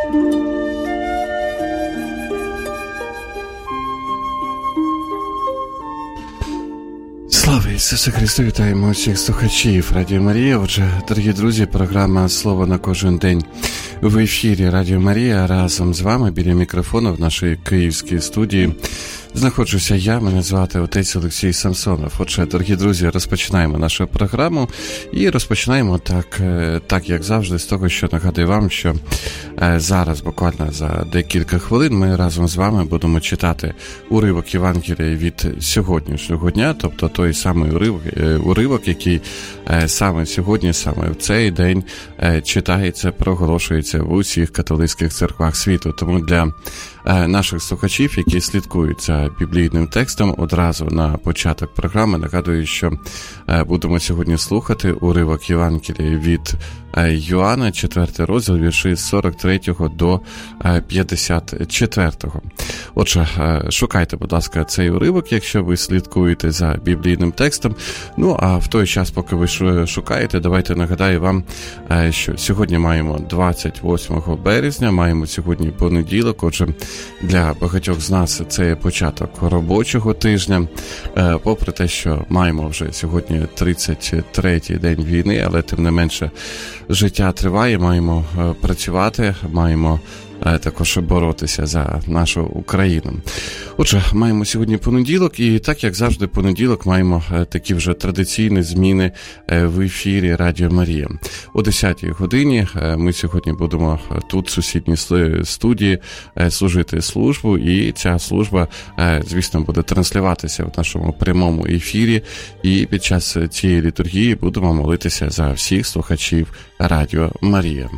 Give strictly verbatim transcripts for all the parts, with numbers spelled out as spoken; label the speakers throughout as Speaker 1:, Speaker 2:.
Speaker 1: Слава Ісусу Христу, вітаємо всіх слухачів Радіо Марія. Отже, дорогі друзі, програма «Слово на кожен день» в ефірі Радіо Марія. Разом з вами біля мікрофону в нашій київській студії знаходжуся я, мене звати отець Олексій Самсонов. Отже, дорогі друзі, розпочинаємо нашу програму і розпочинаємо так, так як завжди, з того, що нагадую вам, що зараз, буквально за декілька хвилин, ми разом з вами будемо читати уривок Євангелія від сьогоднішнього дня, тобто той самий уривок, уривок який саме сьогодні, саме в цей день читається, проголошується в усіх католицьких церквах світу. Тому для наших слухачів, які слідкують за біблійним текстом, одразу на початок програми нагадую, що будемо сьогодні слухати уривок Євангелія від Йоанна, четвертий розділ, вірші з сорок третього до п'ятдесят четвертого. Отже, шукайте, будь ласка, цей уривок, якщо ви слідкуєте за біблійним текстом. Ну, а в той час, поки ви шукаєте, давайте нагадаю вам, що сьогодні маємо двадцять восьмого березня, маємо сьогодні понеділок. Отже, для багатьох з нас це є початок робочого тижня. Попри те, що маємо вже сьогодні тридцять третій день війни, але тим не менше життя триває, маємо працювати, маємо також боротися за нашу Україну. Отже, маємо сьогодні понеділок, і так, як завжди, понеділок маємо такі вже традиційні зміни в ефірі Радіо Марія. О десятій годині ми сьогодні будемо тут, в сусідній студії, служити службу, і ця служба, звісно, буде транслюватися в нашому прямому ефірі, і під час цієї літургії будемо молитися за всіх слухачів Радіо Марія.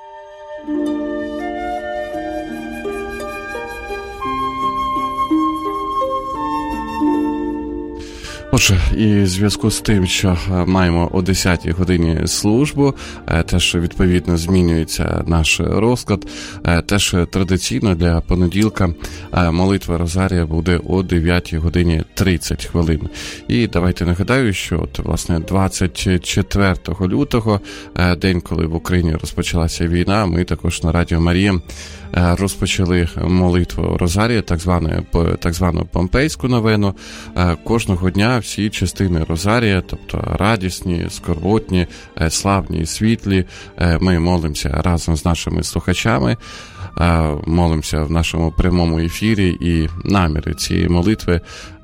Speaker 1: Отже, і в зв'язку з тим, що маємо о десятій годині службу, теж відповідно змінюється наш розклад, теж традиційно для понеділка молитва Розарія буде о дев'ятій годині тридцять хвилин. І давайте нагадаю, що от, власне, двадцять четвертого лютого, день, коли в Україні розпочалася війна, ми також на Радіо Марія розпочали молитву Розарія, так звану, так звану помпейську новену. Кожного дня всі частини Розарія, тобто радісні, скорботні, славні і світлі, ми молимося разом з нашими слухачами, молимося в нашому прямому ефірі, і наміри цієї молитви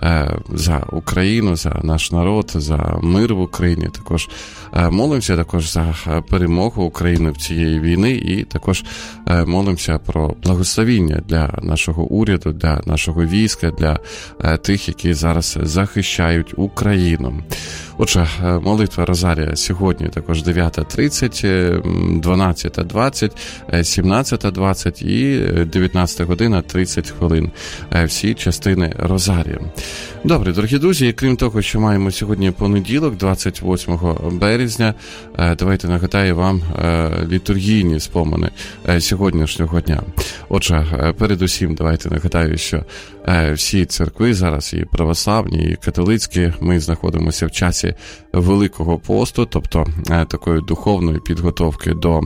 Speaker 1: за Україну, за наш народ, за мир в Україні. Також молимося також за перемогу України в цієї війни, і також молимося про благословіння для нашого уряду, для нашого війська, для тих, які зараз захищають Україну. Отже, молитва Розарія сьогодні також дев'ята тридцять, дванадцята двадцять, сімнадцята двадцять і дев'ятнадцята година тридцять хвилин. Всі частини Розарія. Добре, дорогі друзі, і крім того, що маємо сьогодні понеділок, двадцять восьмого березня, давайте нагадаю вам літургійні спомини сьогоднішнього дня. Отже, передусім давайте нагадаю, що всі церкви зараз, і православні, і католицькі, ми знаходимося в часі Великого посту, тобто такої духовної підготовки до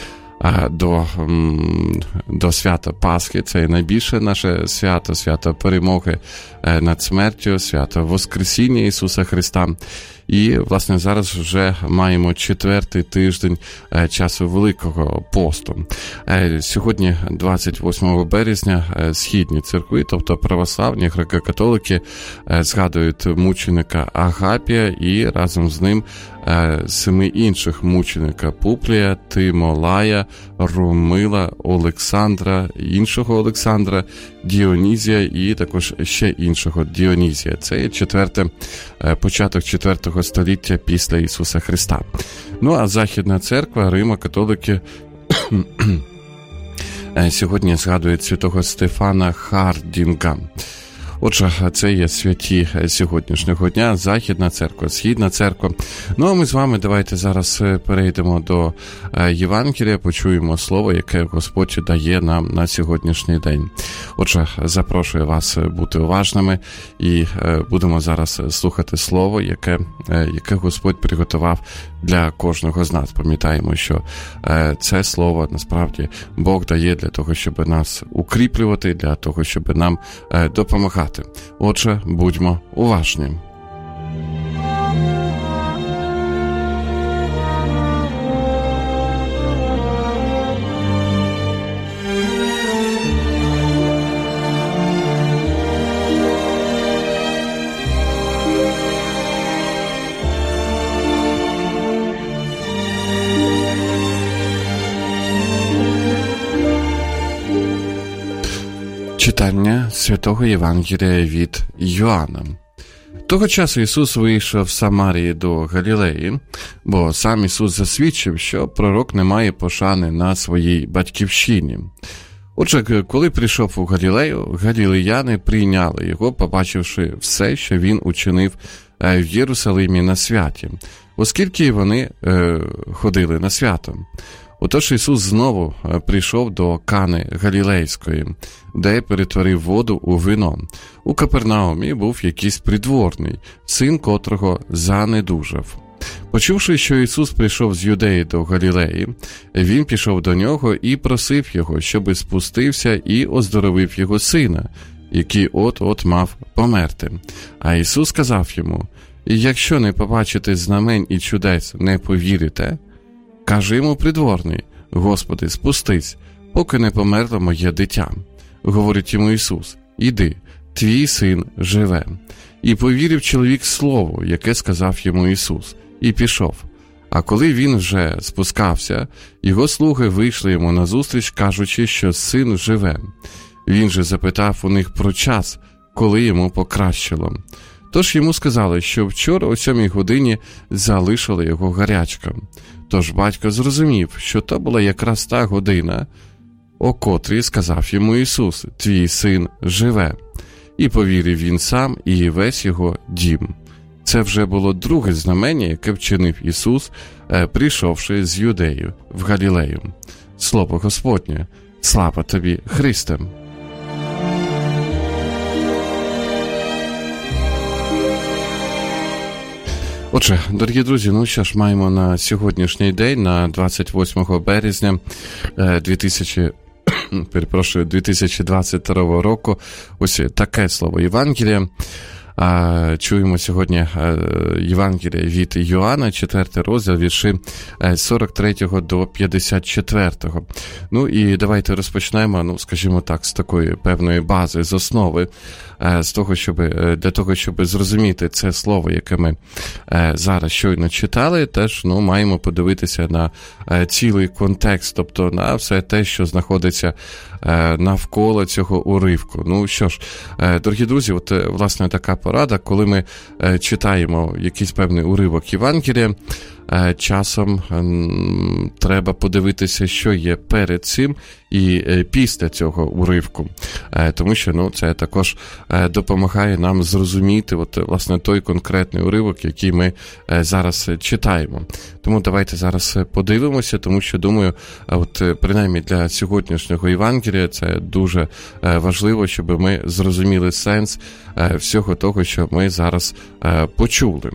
Speaker 1: До, до свята Пасхи. Це найбільше наше свято, свято перемоги над смертю, свято Воскресіння Ісуса Христа. І, власне, зараз вже маємо четвертий тиждень часу Великого посту. Сьогодні, двадцять восьмого березня, східні церкви, тобто православні, греко-католики, згадують мученика Агапія і разом з ним семи інших мученика: Публія, Тимолая, Румила, Олександра, іншого Олександра, Діонізія і також ще іншого Діонізія. Це четверте, початок четвертого століття після Ісуса Христа. Ну, а Західна церква, Римо-католики сьогодні згадують святого Стефана Хардінга. Отже, це є святі сьогоднішнього дня: Західна церква, Східна церква. Ну, а ми з вами давайте зараз перейдемо до Євангелія, почуємо слово, яке Господь дає нам на сьогоднішній день. Отже, запрошую вас бути уважними, і будемо зараз слухати слово, яке, яке Господь приготував для кожного з нас. Пам'ятаємо, що це слово, насправді, Бог дає для того, щоб нас укріплювати, для того, щоб нам допомагати. Отже, будьмо уважні. Читання Святого Євангелія від Йоанна. Того часу Ісус вийшов з Самарії до Галілеї, бо сам Ісус засвідчив, що пророк не має пошани на своїй батьківщині. Отже, коли прийшов у Галілею, галілеяни прийняли його, побачивши все, що він учинив в Єрусалимі на святі, оскільки вони е, ходили на свято. Отож Ісус знову прийшов до Кани Галілейської, де перетворив воду у вино. У Капернаумі був якийсь придворний, син котрого занедужав. Почувши, що Ісус прийшов з Юдеї до Галілеї, він пішов до нього і просив його, щоби спустився і оздоровив його сина, який от-от мав померти. А Ісус сказав йому: «Якщо не побачите знамень і чудес, не повірите». Каже йому придворний: «Господи, спустись, поки не померло моє дитя». Говорить йому Ісус: «Іди, твій син живе». І повірив чоловік слову, яке сказав йому Ісус, і пішов. А коли він вже спускався, його слуги вийшли йому назустріч, кажучи, що син живе. Він же запитав у них про час, коли йому покращило. Тож йому сказали, що вчора о сьомій годині залишили його гарячка. Тож батько зрозумів, що то була якраз та година, о котрій сказав йому Ісус: «Твій син живе». І повірив він сам і весь його дім. Це вже було друге знамення, яке вчинив Ісус, прийшовши з Юдеї в Галілею. Слово Господнє. Слава тобі, Христе! Отже, дорогі друзі, ну що ж, маємо на сьогоднішній день, на двадцять восьмого березня дві тисячі, перепрошую, дві тисячі двадцять другого року, ось таке слово Євангелія. Чуємо сьогодні Євангелія від Йоанна, четвертий розділ, вірші з сорок третього до п'ятдесят четвертого. Ну і давайте розпочнемо, ну, скажімо так, з такої певної бази, з основи, з того, щоб, для того, щоб зрозуміти це слово, яке ми зараз щойно читали, теж, ну, маємо подивитися на цілий контекст, тобто на все те, що знаходиться навколо цього уривку. Ну що ж, дорогі друзі, от, власне, така порада, коли ми читаємо якийсь певний уривок Євангелія, часом треба подивитися, що є перед цим і після цього уривку. Тому що, ну, це також допомагає нам зрозуміти, от, власне, той конкретний уривок, який ми зараз читаємо. Тому давайте зараз подивимося, тому що, думаю, от, принаймні для сьогоднішнього Євангелія це дуже важливо, щоб ми зрозуміли сенс всього того, що ми зараз почули.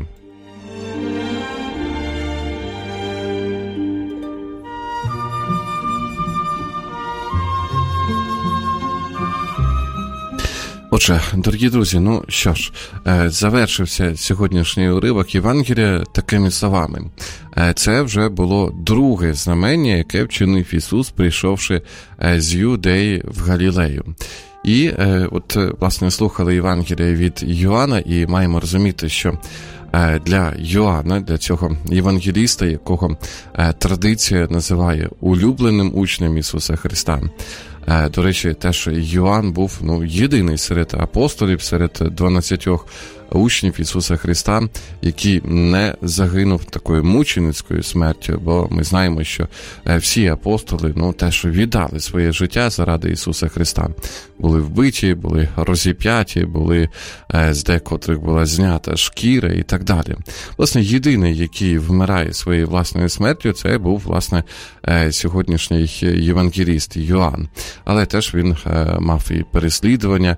Speaker 1: Отже, дорогі друзі, ну що ж, завершився сьогоднішній уривок Євангелія такими словами. Це вже було друге знамення, яке вчинив Ісус, прийшовши з Юдеї в Галілею. І от, власне, слухали Євангелія від Йоанна, і маємо розуміти, що для Йоанна, для цього євангеліста, якого традиція називає улюбленим учнем Ісуса Христа. До речі, теж Йоанн був, ну, єдиний серед апостолів, серед дванадцятьох учнів Ісуса Христа, який не загинув такою мученицькою смертю, бо ми знаємо, що всі апостоли, ну, теж віддали своє життя заради Ісуса Христа. Були вбиті, були розіп'яті, були, з декотрих була знята шкіра і так далі. Власне, єдиний, який вмирає своєю власною смертю, це був, власне, сьогоднішній євангеліст Йоанн. Але теж він мав і переслідування.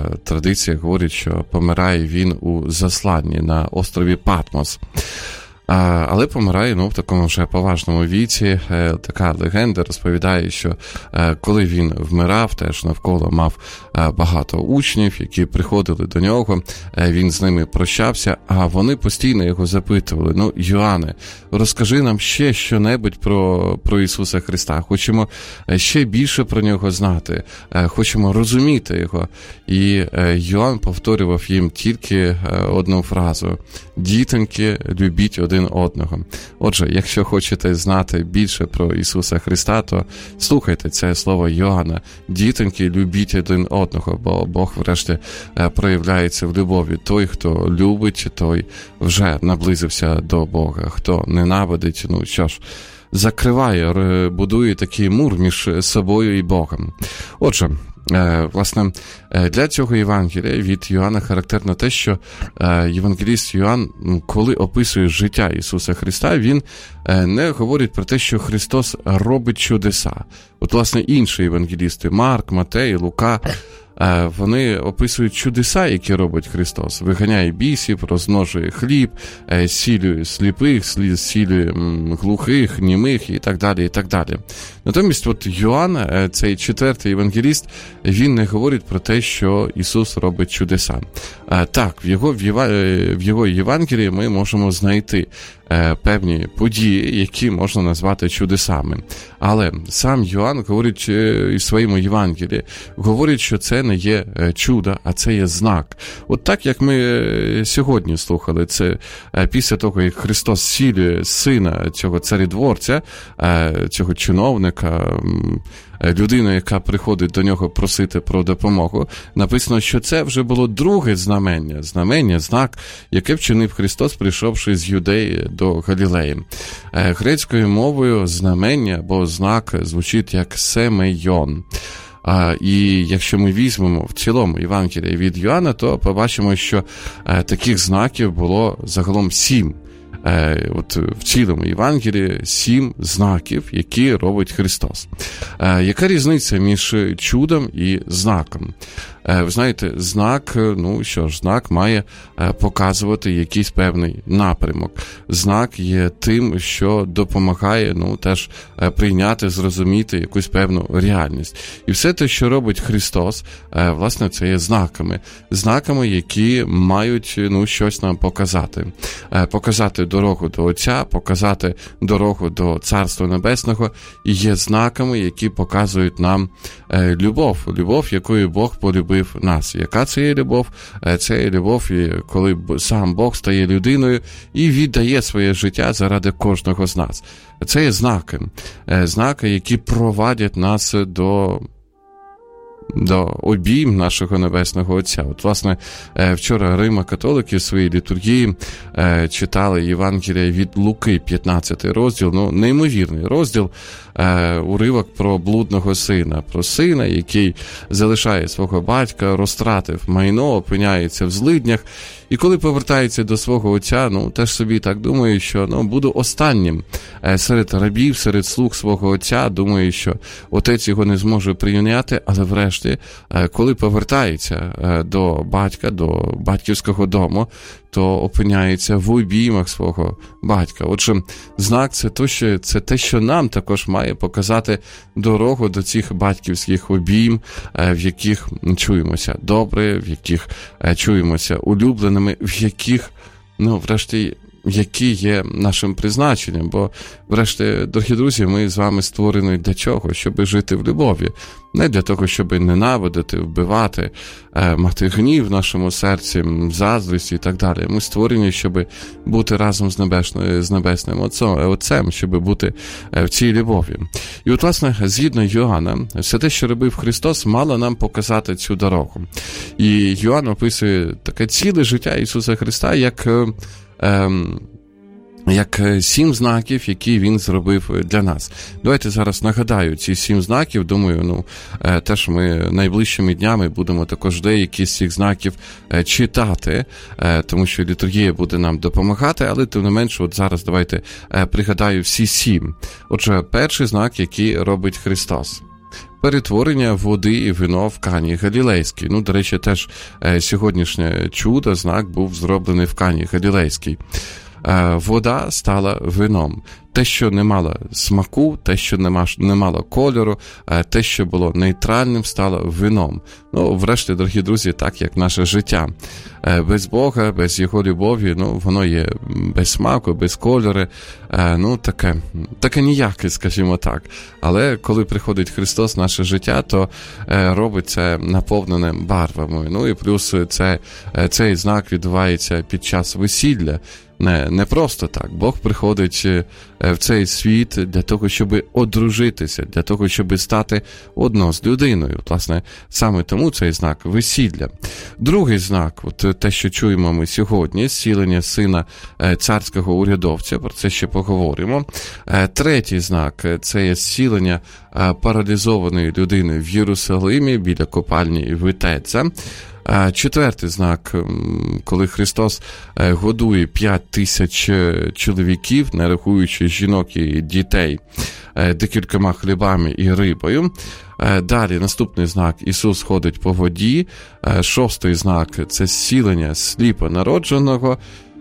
Speaker 1: Традиція говорить, що помирає він у засланні на острові Патмос. але помирає, ну, в такому вже поважному віці. Така легенда розповідає, що коли він вмирав, теж навколо мав багато учнів, які приходили до нього, він з ними прощався, а вони постійно його запитували: ну, Йоанне, розкажи нам ще що-небудь про, про Ісуса Христа, хочемо ще більше про нього знати, хочемо розуміти його. І Йоанн повторював їм тільки одну фразу: дітоньки, любіть один одного. Отже, якщо хочете знати більше про Ісуса Христа, то слухайте це слово Йоанна: дітоньки, любіть один одного, бо Бог врешті проявляється в любові. Той, хто любить, той вже наблизився до Бога. Хто ненавидить, ну що ж, закриває, будує такий мур між собою і Богом. Отже, власне, для цього Євангелія від Йоанна характерно те, що євангеліст Йоанн, коли описує життя Ісуса Христа, він не говорить про те, що Христос робить чудеса. От, власне, інші євангелісти, Марк, Матей, Лука, вони описують чудеса, які робить Христос. Виганяє бісів, розмножує хліб, зцілює сліпих, зцілює глухих, німих і так далі, і так далі. Натомість от Йоанн, цей четвертий євангеліст, він не говорить про те, що Ісус робить чудеса. Так, в його, в його Євангелії ми можемо знайти певні події, які можна назвати чудесами. Але сам Йоанн говорить в своєму Євангелії, говорить, що це не є чудо, а це є знак. От так, як ми сьогодні слухали, це після того, як Христос зцілює сина цього царідворця, цього чиновника, людина, яка приходить до нього просити про допомогу, написано, що це вже було друге знамення, знамення, знак, яке вчинив Христос, прийшовши з Юдеї до Галілеї. Грецькою мовою знамення або знак звучить як семейон. А, і якщо ми візьмемо в цілому Євангелія від Йоанна, то побачимо, що а, таких знаків було загалом сім. А, от в цілому Євангелії сім знаків, які робить Христос. А, яка різниця між чудом і знаком? Ви знаєте, знак, ну що ж, знак має показувати якийсь певний напрямок. Знак є тим, що допомагає, ну, теж прийняти, зрозуміти якусь певну реальність. І все те, що робить Христос, власне, це є знаками. Знаками, які мають, ну, щось нам показати. Показати дорогу до Отця, показати дорогу до Царства Небесного, і є знаками, які показують нам любов. Любов, якою Бог полюбив нас. Яка це є любов? Це є любов, коли сам Бог стає людиною і віддає своє життя заради кожного з нас. Це є знаки. Знаки, які провадять нас до... до обійм нашого Небесного Отця. От, власне, вчора Римо-католики в своїй літургії читали Євангелія від Луки, п'ятнадцятий розділ, ну, неймовірний розділ, уривок про блудного сина, про сина, який залишає свого батька, розтратив майно, опиняється в злиднях, і коли повертається до свого отця, ну, теж собі так думає, що, ну, буду останнім серед рабів, серед слуг свого отця, думає, що отець його не зможе прийняти, але врешті, коли повертається до батька, до батьківського дому, то опиняється в обіймах свого батька. Отже, знак – це те, що, це те, що нам також має показати дорогу до цих батьківських обійм, в яких чуємося добре, в яких чуємося улюбленими, в яких, ну, врешті, які є нашим призначенням. Бо, врешті, дорогі друзі, ми з вами створені для чого? Щоб жити в любові. Не для того, щоб ненавидити, вбивати, мати гнів в нашому серці, заздрість і так далі. Ми створені, щоб бути разом з небесним, з небесним Отцем, щоб бути в цій любові. І от, власне, згідно Йоанна, все те, що робив Христос, мало нам показати цю дорогу. І Йоанн описує таке ціле життя Ісуса Христа, як... Ем, як сім знаків, які він зробив для нас. Давайте зараз нагадаю ці сім знаків. Думаю, ну, теж ми найближчими днями будемо також деякі з цих знаків читати, тому що літургія буде нам допомагати, але тим не менше, от зараз давайте пригадаю всі сім. Отже, перший знак, який робить Христос. Перетворення води і вино в Кані Галілейській. Ну, до речі, теж сьогоднішнє чудо, знак був зроблений в Кані Галілейській. вода стала вином. Те, що не мало смаку, те, що не мало кольору, те, що було нейтральним, стало вином. Ну, врешті, дорогі друзі, так як наше життя. Без Бога, без Його любові, ну, воно є без смаку, без кольору, ну, таке, таке ніяке, скажімо так. Але коли приходить Христос в наше життя, то робить це наповнене барвами. Ну, і плюс це, цей знак відбувається під час весілля. Не, не просто так. Бог приходить в цей світ для того, щоб одружитися, для того, щоб стати одно з людиною. Власне, саме тому цей знак весілля. Другий знак, от те, що чуємо ми сьогодні, зцілення сина царського урядовця, про це ще поговоримо. Третій знак – це є зцілення паралізованої людини в Єрусалимі біля копальні Витеця. Четвертий знак, коли Христос годує п'ять тисяч чоловіків, не рахуючи жінок і дітей, декількома хлібами і рибою. Далі наступний знак – Ісус ходить по воді. Шостий знак – це зцілення сліпонародженого.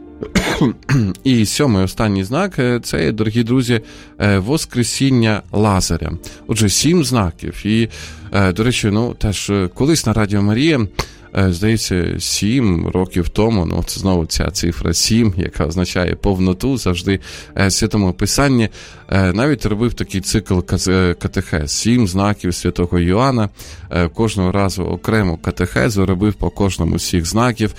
Speaker 1: І сьомий останній знак – це, дорогі друзі, воскресіння Лазаря. Отже, сім знаків. І, до речі, ну, теж колись на Радіо Марія, здається, сім років тому, ну, це знову ця цифра сім, яка означає повноту, завжди в Святому Писанні, навіть робив такий цикл катехез. Сім знаків Святого Йоанна, кожного разу окрему катехезу робив по кожному з цих знаків.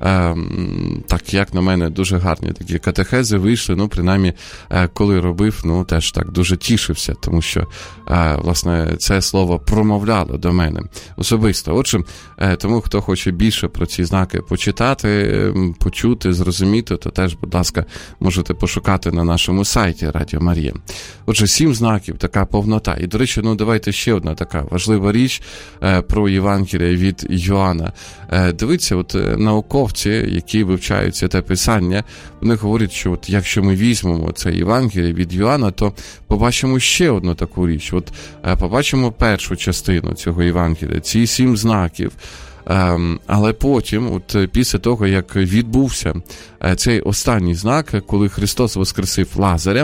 Speaker 1: Так, як на мене, дуже гарні такі катехези вийшли, ну, принаймні, коли робив, ну, теж так дуже тішився, тому що, власне, це слово промовляло до мене особисто. Отже, тому, хто хоче більше про ці знаки почитати, почути, зрозуміти, то теж, будь ласка, можете пошукати на нашому сайті Радіо Марія. Отже, сім знаків, така повнота. І, до речі, ну, давайте ще одна така важлива річ про Євангеліє від Йоанна. Дивіться, от науковці, які вивчають Святе Писання, вони говорять, що от якщо ми візьмемо це Євангеліє від Йоанна, то побачимо ще одну таку річ. От побачимо першу частину цього Євангелія, ці сім знаків. Але потім, от після того, як відбувся цей останній знак, коли Христос воскресив Лазаря,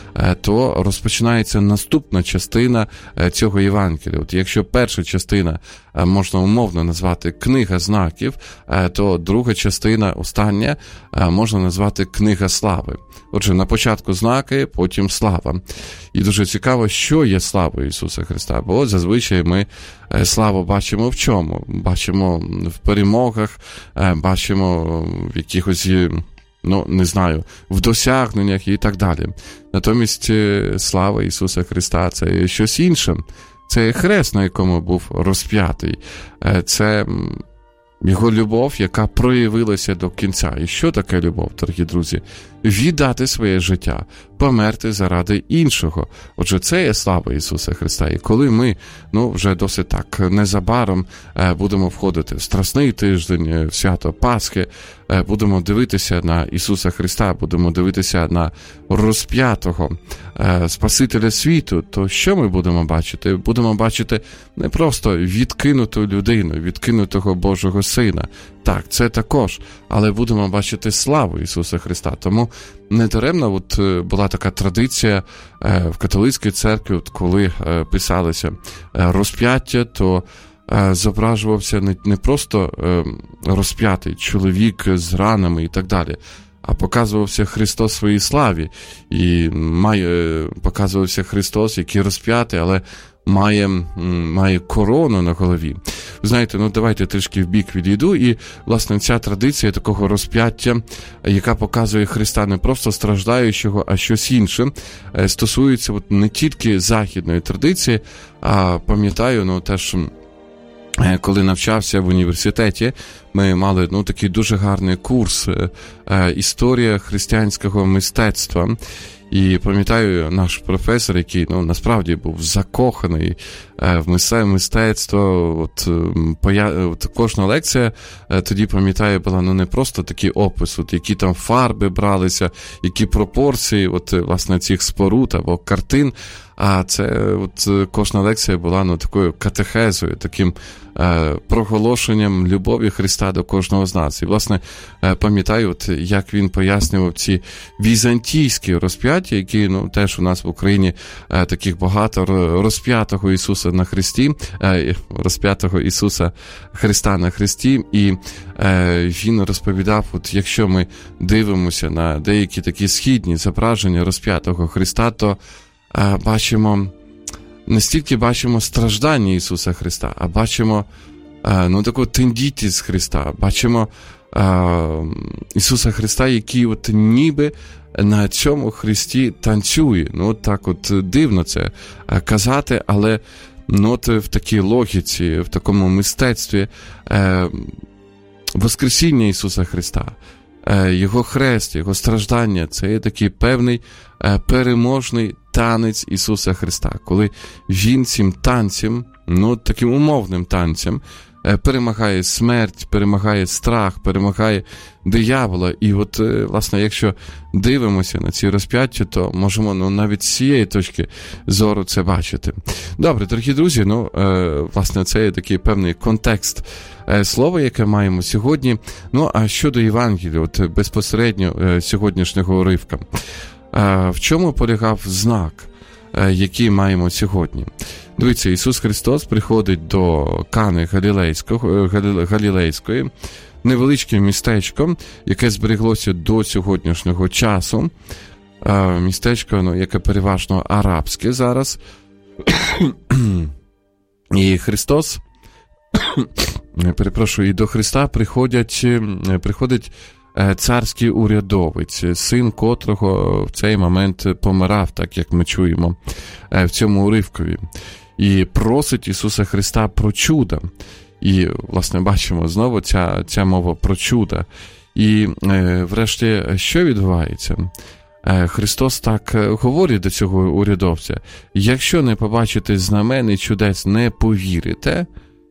Speaker 1: то розпочинається наступна частина цього Євангелія. От якщо перша частина можна умовно назвати книга знаків, то друга частина, остання, можна назвати книга слави. Отже, на початку знаки, потім слава. І дуже цікаво, що є славою Ісуса Христа, бо зазвичай ми славу бачимо в чому? Бачимо в перемогах, бачимо в якихось, ну, не знаю, в досягненнях і так далі. Натомість слава Ісуса Христа – це щось інше. Це хрест, на якому був розп'ятий. Це Його любов, яка проявилася до кінця. І що таке любов, дорогі друзі? Віддати своє життя, померти заради іншого. Отже, це є слава Ісуса Христа. І коли ми, ну, вже досить так незабаром будемо входити в Страсний тиждень, в свято Пасхи, будемо дивитися на Ісуса Христа, будемо дивитися на розп'ятого Спасителя світу, то що ми будемо бачити? Будемо бачити не просто відкинуту людину, відкинутого Божого Сина. Так, це також, але будемо бачити славу Ісуса Христа. Тому недаремно от була така традиція в католицькій церкві, от коли писалося розп'яття, то зображувався не, не просто розп'ятий чоловік з ранами і так далі, а показувався Христос в своїй славі. І має, показувався Христос, який розп'ятий, але має, має корону на голові. Ви знаєте, ну давайте трішки в бік відійду, і, власне, ця традиція такого розп'яття, яка показує Христа не просто страждаючого, а щось інше, стосується от не тільки західної традиції, а пам'ятаю, ну теж, коли навчався в університеті, ми мали, ну, такий дуже гарний курс е, «Історія християнського мистецтва». І пам'ятаю, наш професор, який, ну, насправді був закоханий е, в мистецтво, от, поя... от кожна лекція е, тоді, пам'ятаю, була, ну, не просто такий опис, от які там фарби бралися, які пропорції, от, власне, цих споруд або картин, А це от кожна лекція була ну, такою катехезою, таким е, проголошенням любові Христа до кожного з нас. І, власне, е, пам'ятаю, от, як він пояснював ці візантійські розп'яття, які ну, теж у нас в Україні е, таких багато, розп'ятого Ісуса на Христі, е, розп'ятого Ісуса Христа на Христі. І е, він розповідав, от, якщо ми дивимося на деякі такі східні зображення розп'ятого Христа, то бачимо, не стільки бачимо страждання Ісуса Христа, а бачимо ну, таку тендітність Христа, бачимо Ісуса Христа, який от ніби на цьому Христі танцює. Ну, от так от дивно це казати, але ну, от в такій логіці, в такому мистецтві Воскресіння Ісуса Христа, Його хрест, Його страждання – це є такий певний переможний танець Ісуса Христа, коли Він цим танцем, ну таким умовним танцем, перемагає смерть, перемагає страх, перемагає диявола. І от, власне, якщо дивимося на ці розп'яття, то можемо ну, навіть з цієї точки зору це бачити. Добре, дорогі друзі, ну, власне, це є такий певний контекст слова, яке маємо сьогодні. Ну, а щодо Євангелія, от безпосередньо сьогоднішнього уривка, в чому полягав знак, який маємо сьогодні? Дивіться, Ісус Христос приходить до Кани Галілейського, Галілейської, невеличке містечко, яке збереглося до сьогоднішнього часу. Містечко, ну, яке переважно арабське зараз. І Христос, перепрошую, і до Христа приходять, приходить царський урядовець, син котрого в цей момент помирав, так як ми чуємо в цьому уривкові, і просить Ісуса Христа про чудо. І, власне, бачимо знову ця, ця мова про чудо. І, врешті, що відбувається? Христос так говорить до цього урядовця: якщо не побачите знамен і чудес, не повірите.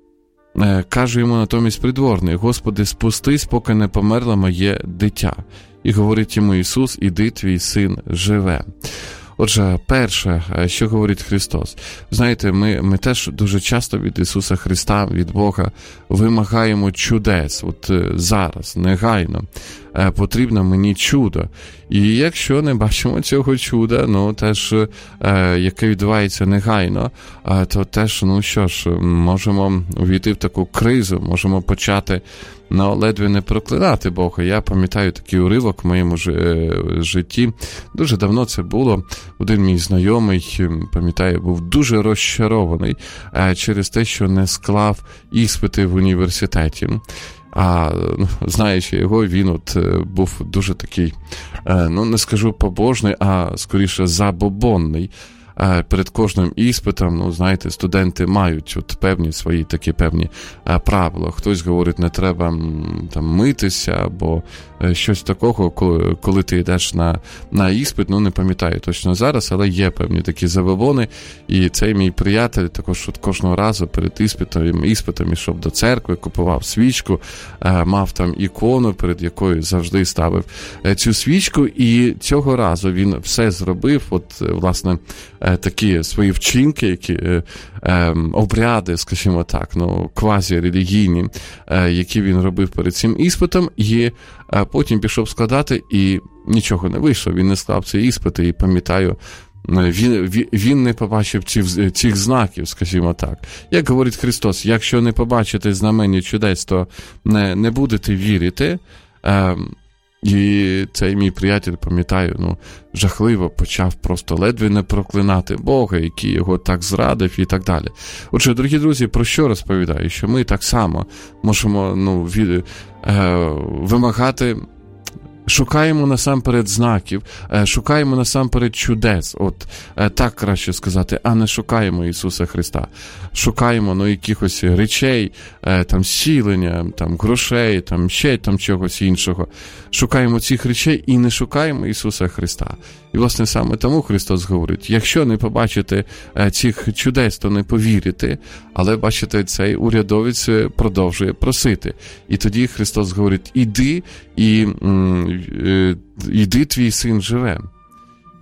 Speaker 1: Каже йому натомість придворний: Господи, спустись, поки не померло моє дитя. І говорить йому Ісус: іди, твій син живе. Отже, перше, що говорить Христос. Знаєте, ми, ми теж дуже часто від Ісуса Христа, від Бога, вимагаємо чудес. От зараз, негайно, потрібно мені чудо. І якщо не бачимо цього чуда, ну, теж, яке відбувається негайно, то теж, ну що ж, можемо увійти в таку кризу, можемо почати, ну, ледве не проклинати Бога. Я пам'ятаю такий уривок в моєму житті. Дуже давно це було. Один мій знайомий, пам'ятаю, був дуже розчарований через те, що не склав іспити в університеті. А, знаючи його, він от був дуже такий, ну, не скажу побожний, а скоріше забобонний. Перед кожним іспитом, ну, знаєте, студенти мають от певні свої такі певні правила. Хтось говорить, не треба там митися, або щось такого, коли, коли ти йдеш на, на іспит, ну, не пам'ятаю точно зараз, але є певні такі забобони. І цей мій приятель також от кожного разу перед іспитом, іспитом ішов до церкви, купував свічку, мав там ікону, перед якою завжди ставив цю свічку, і цього разу він все зробив, от, власне, такі свої вчинки, які е, е, обряди, скажімо так, ну, квазі-релігійні, е, які він робив перед цим іспитом, і е, потім пішов складати, і нічого не вийшло, він не склав ці іспити, і пам'ятаю, він, він не побачив цих, цих знаків, скажімо так. Як говорить Христос, якщо не побачите знамені чудес, то не, не будете вірити. Е, І цей мій приятель, пам'ятаю, ну, жахливо почав просто ледве не проклинати Бога, який його так зрадив і так далі. Отже, дорогі друзі, про що розповідаю? Що ми так само можемо, ну, від, е, вимагати, шукаємо насамперед знаків, шукаємо насамперед чудес, от так краще сказати, а не шукаємо Ісуса Христа. Шукаємо, ну, якихось речей, там, зцілення, там, грошей, там, ще там чогось іншого. Шукаємо цих речей і не шукаємо Ісуса Христа. І, власне, саме тому Христос говорить, якщо не побачите цих чудес, то не повірите, але, бачите, цей урядовець продовжує просити. І тоді Христос говорить, іди, і іди, твій син живе.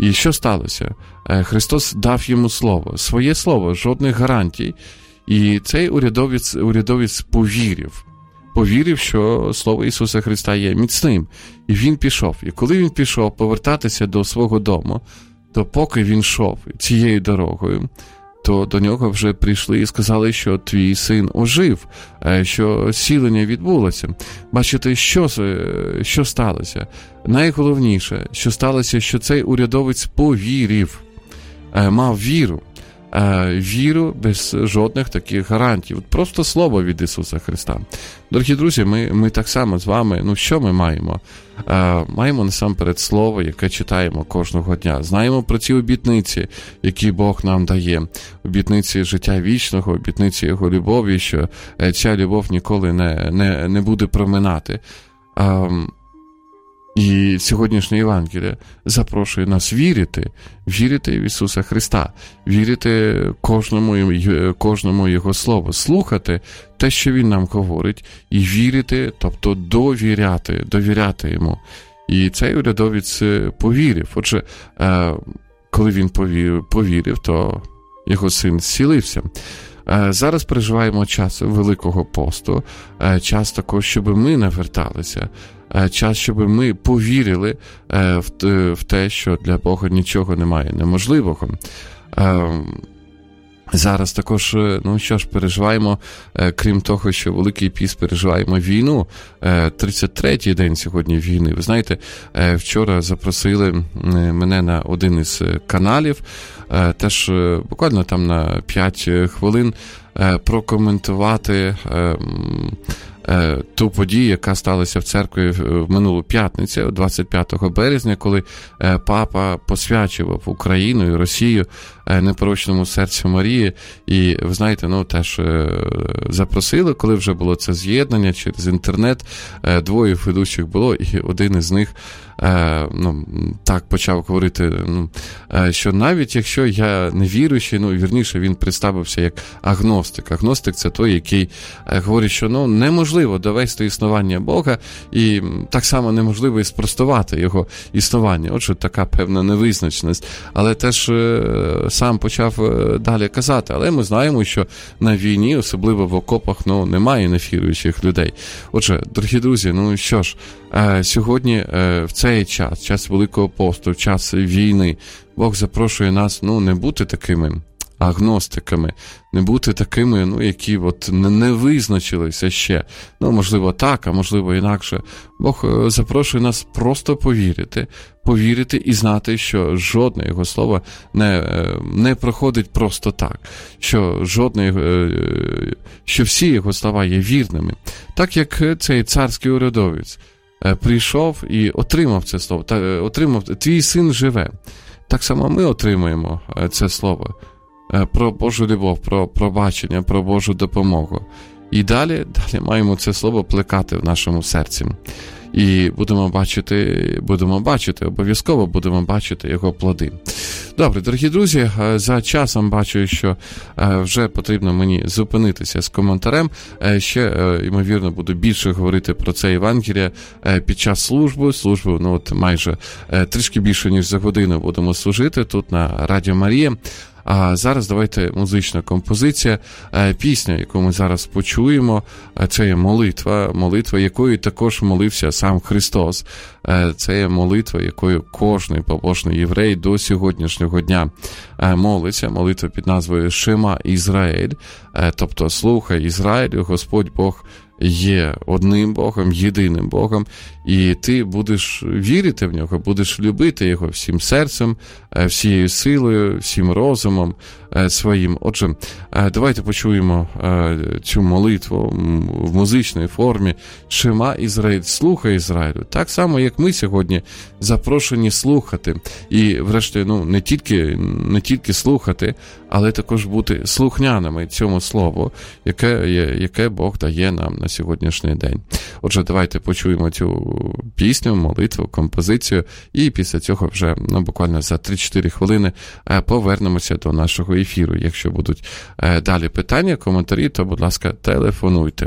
Speaker 1: І що сталося? Христос дав йому слово, своє слово, жодних гарантій. І цей урядовець, урядовець повірив. Повірив, що слово Ісуса Христа є міцним. І він пішов. І коли він пішов повертатися до свого дому, то поки він йшов цією дорогою, то до нього вже прийшли і сказали, що твій син ожив, що зцілення відбулося. Бачите, що, що сталося? Найголовніше, що сталося, що цей урядовець повірив, мав віру. Віру без жодних таких гарантій. Просто слово від Ісуса Христа. Дорогі друзі, ми, ми так само з вами, ну що ми маємо? А, маємо насамперед слово, яке читаємо кожного дня. Знаємо про ці обітниці, які Бог нам дає. Обітниці життя вічного, обітниці Його любові, що ця любов ніколи не, не, не буде проминати. А, І сьогоднішнє Євангеліє запрошує нас вірити, вірити в Ісуса Христа, вірити кожному, кожному Його слову, слухати те, що Він нам говорить, і вірити, тобто довіряти, довіряти Йому. І цей урядовець повірив. Отже, коли він повірив, повірив, то його син зцілився. Зараз переживаємо час Великого посту, час також, щоб ми наверталися, час, щоб ми повірили в те, що для Бога нічого немає неможливого. Зараз також, ну що ж, переживаємо, крім того, що Великий піст, переживаємо війну, тридцять третій день сьогодні війни. Ви знаєте, вчора запросили мене на один із каналів, теж буквально там на п'ять хвилин прокоментувати ту подію, яка сталася в церкві в минулу п'ятницю, двадцять п'ятого березня, коли папа посвячував Україну і Росію непорочному серцю Марії. І, ви знаєте, ну, теж запросили, коли вже було це з'єднання через інтернет, двоє ведучих було, і один із них ну, так почав говорити, ну, що навіть якщо я не віруючий, ну, вірніше, він представився як агностик. Агностик – це той, який говорить, що, ну, неможливо довести існування Бога, і так само неможливо і спростувати його існування. Отже, така певна невизначеність. Але теж сам почав далі казати, але ми знаємо, що на війні, особливо в окопах, ну, немає невіруючих людей. Отже, дорогі друзі, ну що ж, сьогодні в цей час, час Великого посту, в час війни, Бог запрошує нас, ну, не бути такими агностиками, не бути такими, ну, які от не визначилися ще. Ну, можливо, так, а можливо, інакше. Бог запрошує нас просто повірити, повірити і знати, що жодне Його слово не, не проходить просто так, що жодне, що всі Його слова є вірними. Так, як цей царський урядовець прийшов і отримав це слово, та, отримав, твій син живе. Так само ми отримуємо це слово про Божу любов, про пробачення, про Божу допомогу. І далі, далі маємо це слово плекати в нашому серці. І будемо бачити, будемо бачити, обов'язково будемо бачити його плоди. Добре, дорогі друзі, за часом бачу, що вже потрібно мені зупинитися з коментарем. Ще, ймовірно, буду більше говорити про це Євангеліє під час служби. Службу, ну, от майже трішки більше, ніж за годину будемо служити тут на Радіо Марія. А зараз давайте музична композиція, пісня, яку ми зараз почуємо, це є молитва, молитва, якою також молився сам Христос. Це є молитва, якою кожний побожний єврей до сьогоднішнього дня молиться. Молитва під назвою «Шема Ізраїль», тобто «Слухай, Ізраїлю, Господь Бог є одним Богом, єдиним Богом, і ти будеш вірити в Нього, будеш любити Його всім серцем, всією силою, всім розумом своїм. Отже, давайте почуємо цю молитву в музичній формі «Шема Ізраїль», «Слухай, Ізраїлю». Так само, як ми сьогодні запрошені слухати. І, врешті, ну, не тільки, не тільки слухати, але також бути слухняними цьому слову, яке, яке Бог дає нам на сьогоднішній день. Отже, давайте почуємо цю пісню, молитву, композицію, і після цього вже, ну, буквально за три-чотири хвилини повернемося до нашого ефіру. Якщо будуть далі питання, коментарі, то, будь ласка, телефонуйте.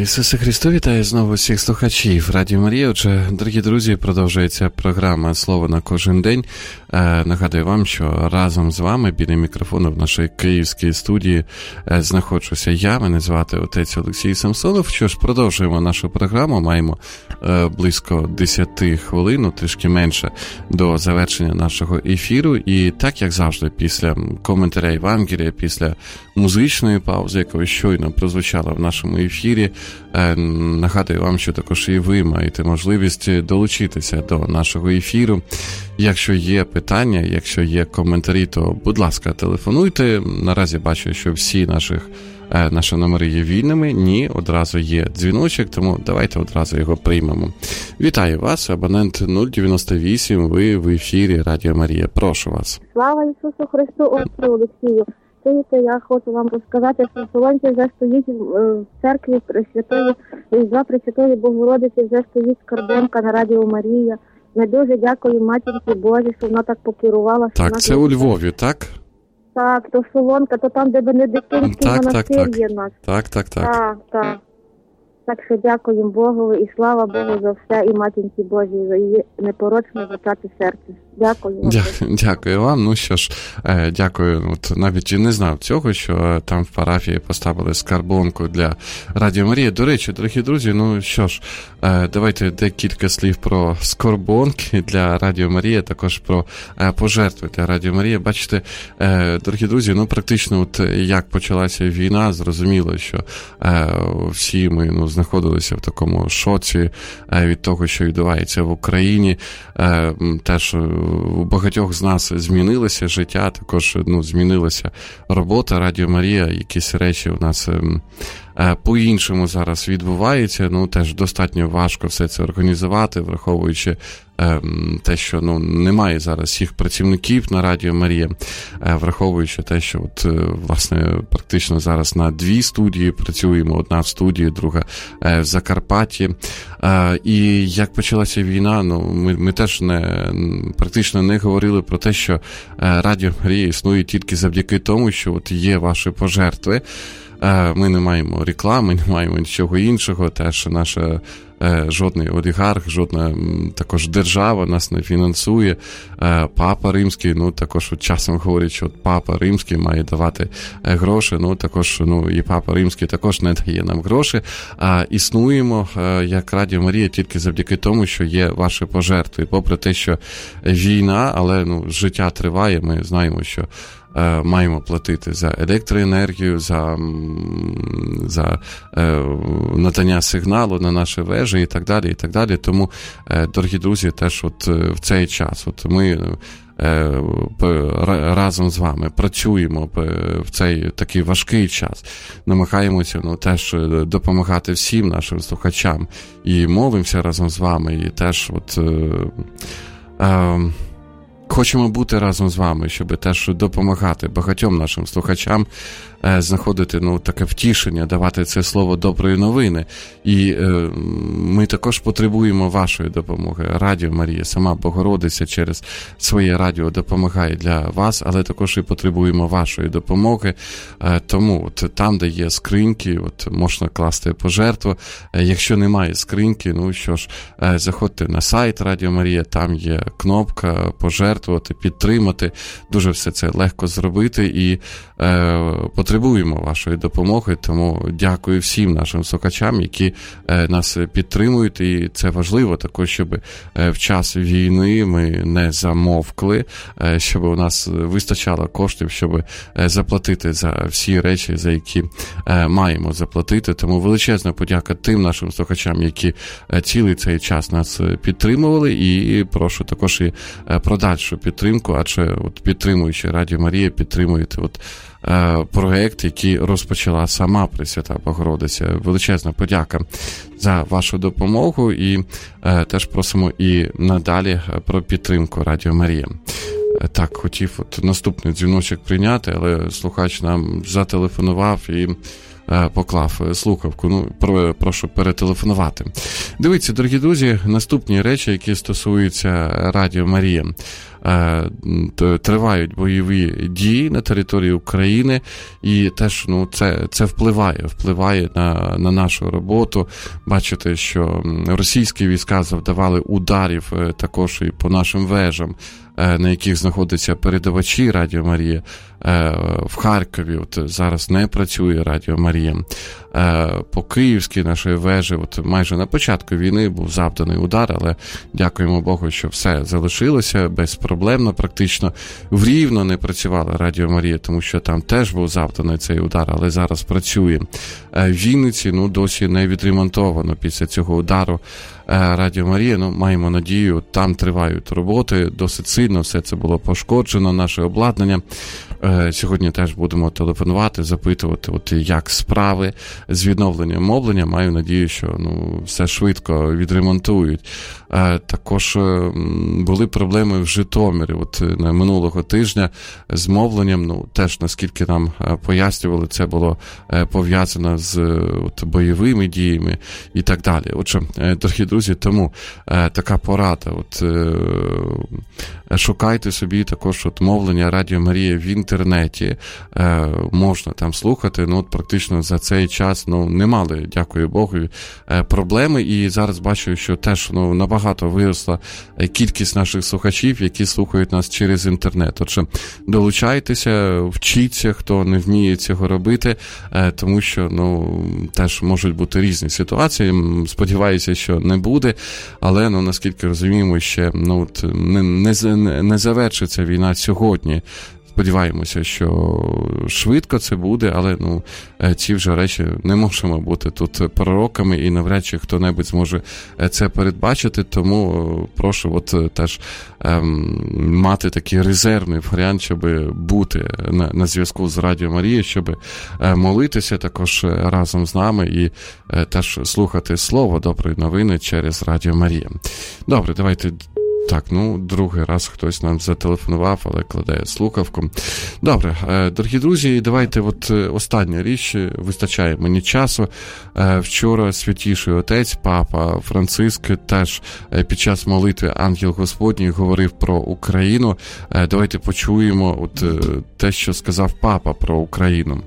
Speaker 1: Ісусе Христу, вітаю знову всіх слухачів Радіо Марія. Отже, дорогі друзі, продовжується програма «Слово на кожен день». Е, нагадую вам, що разом з вами біля мікрофону в нашій київській студії е, знаходжуся я, мене звати отець Олексій Самсонов. Що ж, продовжуємо нашу програму, маємо е, близько десять хвилин, трішки менше, до завершення нашого ефіру. І так, як завжди, після коментаря Євангелія, після музичної паузи, яка щойно прозвучала в нашому ефірі, нагадую вам, що також і ви маєте можливість долучитися до нашого ефіру. Якщо є питання, якщо є коментарі, то, будь ласка, телефонуйте. Наразі бачу, що всі наших, наші номери є вільними. Ні, одразу є дзвіночок, тому давайте одразу його приймемо. Вітаю вас, абонент нуль дев'яносто вісім, ви в ефірі Радіо Марія. Прошу вас.
Speaker 2: Слава Ісусу Христу, отцю Олексію. Я хочу вам розказати, що Солонці вже стоїть в церкві Пресвятої, Різдва Пресвятої Богородиці, вже стоїть скарбонка на Радіо Марія. Ми дуже дякуємо Матінці Божій, що вона так покерувала.
Speaker 1: Так, це у Львові, так?
Speaker 2: Так, то Солонка, то там, де Бенедиктинський монастир є в нас.
Speaker 1: Так, так, так.
Speaker 2: Так, так. Так що дякуємо Богу і слава Богу за все, і Матінці Божій, за її непорочне зачате серце. Дякую вам.
Speaker 1: Дя- дякую вам. Ну що ж, е, дякую. От навіть і не знав цього, що там в парафії поставили скарбонку для Радіо Марія. До речі, дорогі друзі, ну що ж, е, давайте декілька слів про скарбонки для Радіо Марія, також про е, пожертви для Радіо Марія. Бачите, е, дорогі друзі, ну практично от як почалася війна, зрозуміло, що е, всі ми ну, знаходилися в такому шоці е, від того, що відбувається в Україні. Е, теж у багатьох з нас змінилося життя, також ну, змінилася робота Радіо Марія, якісь речі у нас е, по-іншому зараз відбуваються. Ну, теж достатньо важко все це організувати, враховуючи е, те, що ну, немає зараз всіх працівників на Радіо Марія, е, враховуючи те, що от, е, власне, практично зараз на дві студії працюємо, одна в студії, друга е, в Закарпатті. Е, і як почалася війна, ну, ми, ми теж не, практично не говорили про те, що е, Радіо Марія існує тільки завдяки тому, що от є ваші пожертви. Ми не маємо реклами, не маємо нічого іншого, теж наша жодний олігарх, жодна також держава нас не фінансує. Папа Римський, ну також от часом говорять, що от Папа Римський має давати гроші, ну також ну і Папа Римський також не дає нам гроші, а існуємо як Радіо Марія тільки завдяки тому, що є ваші пожертви. І попри те, що війна, але ну життя триває, ми знаємо, що маємо платити за електроенергію, за, за е, надання сигналу на наші вежі і так далі, і так далі. Тому, е, дорогі друзі, теж от в цей час от ми е, разом з вами працюємо в цей такий важкий час, намагаємося ну, теж допомагати всім нашим слухачам і молимося разом з вами, і теж от е, е, хочемо бути разом з вами, щоб теж допомагати багатьом нашим слухачам знаходити ну, таке втішення, давати це слово доброї новини. І е, ми також потребуємо вашої допомоги. Радіо Марія, сама Богородиця через своє радіо допомагає для вас, але також і потребуємо вашої допомоги. Е, тому от, там, де є скриньки, от, можна класти пожертву. Е, якщо немає скриньки, ну що ж, е, заходьте на сайт Радіо Марія, там є кнопка пожертвувати, підтримати. Дуже все це легко зробити і е, потребуємо вашої допомоги, тому дякую всім нашим слухачам, які е, нас підтримують, і це важливо також, щоб е, в час війни ми не замовкли, е, щоб у нас вистачало коштів, щоб е, заплатити за всі речі, за які е, маємо заплатити. Тому величезна подяка тим нашим слухачам, які е, цілий цей час нас підтримували, і прошу також і е, подальшу підтримку, адже от підтримуючи Радіо Марія, підтримуєте от проект, який розпочала сама Пресвята Богородиця. Величезна подяка за вашу допомогу і е, теж просимо і надалі про підтримку Радіо Марія. Так, хотів от наступний дзвіночок прийняти, але слухач нам зателефонував і е, поклав слухавку. Ну, про, прошу перетелефонувати. Дивіться, дорогі друзі, наступні речі, які стосуються Радіо Марія. тривають бойові дії на території України, і теж, ну, це, це впливає, впливає на, на нашу роботу. Бачите, що російські війська завдавали ударів також і по нашим вежам, на яких знаходяться передавачі Радіо Марія. В Харкові от зараз не працює Радіо Марія. По київській нашій вежі, от майже на початку війни був завданий удар, але дякуємо Богу, що все залишилося безпроблемно, практично. В Рівно не працювала Радіо Марія, тому що там теж був завданий цей удар, але зараз працює. В Вінниці, ну, досі не відремонтовано після цього удару Радіо Марія. Ну, маємо надію, там тривають роботи, досить сильно все це було пошкоджено, наше обладнання. Сьогодні теж будемо телефонувати, запитувати, от як справи з відновленням мовлення. Маю надію, що, ну, все швидко відремонтують. Також були проблеми в Житомирі. От минулого тижня з мовленням, ну, теж, наскільки нам пояснювали, це було пов'язано з от, бойовими діями і так далі. Отже, дорогі друзі, тому така порада. От, шукайте собі також от мовлення Радіо Марія в інтернеті. Е, можна там слухати. Ну, от практично за цей час, ну, не мали, дякую Богу, е, проблеми. І зараз бачу, що теж, ну, набагато виросла кількість наших слухачів, які слухають нас через інтернет. Отже, долучайтеся, вчіться, хто не вміє цього робити, е, тому що, ну, теж можуть бути різні ситуації. Сподіваюся, що не буде, але, ну, наскільки розуміємо, ще, ну, от, не, не, не завершиться війна сьогодні. Сподіваємося, що швидко це буде, але, ну, ці вже речі не можемо бути тут пророками, і навряд чи хто-небудь зможе це передбачити, тому прошу от теж ем, мати такий резервний варіант, щоб бути на, на зв'язку з Радіо Марія, щоб молитися також разом з нами і е, теж слухати слово доброї новини через Радіо Марія. Добре, давайте. Так, ну, другий раз хтось нам зателефонував, але кладе слухавку. Добре, дорогі друзі, давайте от остання річ, вистачає мені часу. Вчора Святіший Отець, Папа Франциск, теж під час молитви Ангел Господній говорив про Україну. Давайте почуємо от те, що сказав Папа про Україну.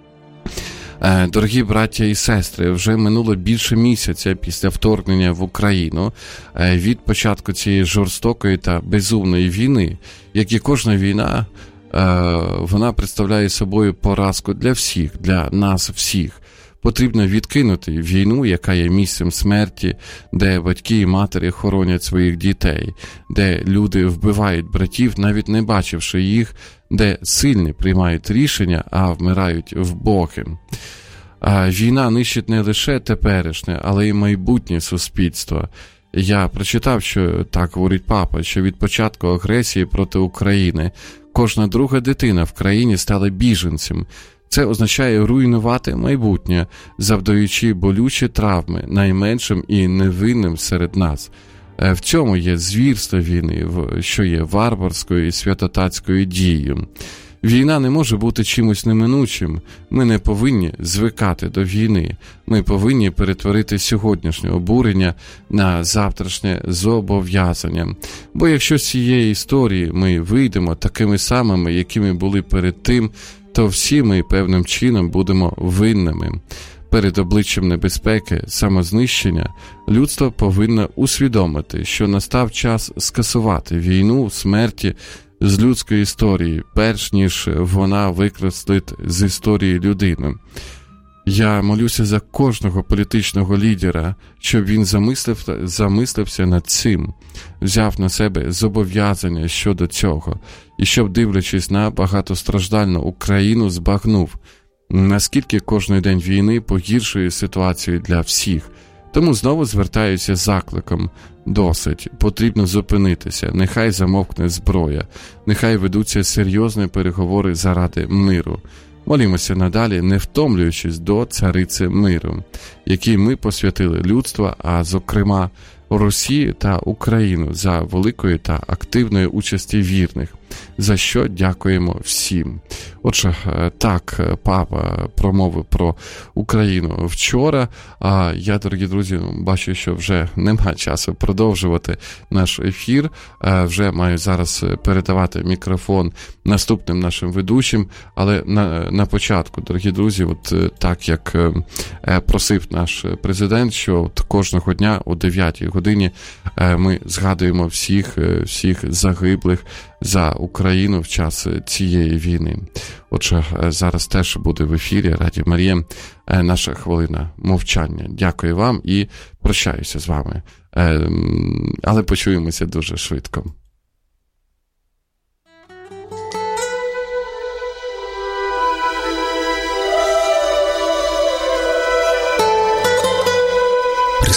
Speaker 1: Дорогі браття і сестри, вже минуло більше місяця після вторгнення в Україну. Від початку цієї жорстокої та безумної війни, як і кожна війна, вона представляє собою поразку для всіх, для нас всіх. Потрібно відкинути війну, яка є місцем смерті, де батьки і матері хоронять своїх дітей, де люди вбивають братів, навіть не бачивши їх, де сильні приймають рішення, а вмирають вбоки. А війна нищить не лише теперішнє, але й майбутнє суспільство. Я прочитав, що так говорить Папа, що від початку агресії проти України кожна друга дитина в країні стала біженцем. Це означає руйнувати майбутнє, завдаючи болючі травми найменшим і невинним серед нас. В цьому є звірство війни, що є варварською і святотатською дією. Війна не може бути чимось неминучим. Ми не повинні звикати до війни. Ми повинні перетворити сьогоднішнє обурення на завтрашнє зобов'язання. Бо якщо з цієї історії ми вийдемо такими самими, якими були перед тим, то всі ми певним чином будемо винними. Перед обличчям небезпеки, самознищення, людство повинно усвідомити, що настав час скасувати війну, смерті з людської історії, перш ніж вона викреслить з історії людини. Я молюся за кожного політичного лідера, щоб він замислив, замислився над цим, взяв на себе зобов'язання щодо цього, і щоб, дивлячись на багатостраждальну Україну, збагнув, наскільки кожний день війни погіршує ситуацію для всіх. Тому знову звертаюся з закликом. Досить. Потрібно зупинитися. Нехай замовкне зброя. Нехай ведуться серйозні переговори заради миру. Молімося надалі, не втомлюючись до цариці миру, якій ми посвятили людство, а зокрема Росію та Україну за великої та активної участі вірних. за що дякуємо всім. Отже, так, папа промовив про Україну вчора, а я, дорогі друзі, бачу, що вже немає часу продовжувати наш ефір, вже маю зараз передавати мікрофон наступним нашим ведучим, але на, на початку, дорогі друзі, от так, як просив наш президент, що от кожного дня о дев'ятій годині ми згадуємо всіх, всіх загиблих за Україну в час цієї війни. Отже, зараз теж буде в ефірі Радіо Марія наша хвилина мовчання. Дякую вам і прощаюся з вами. Але почуємося дуже швидко.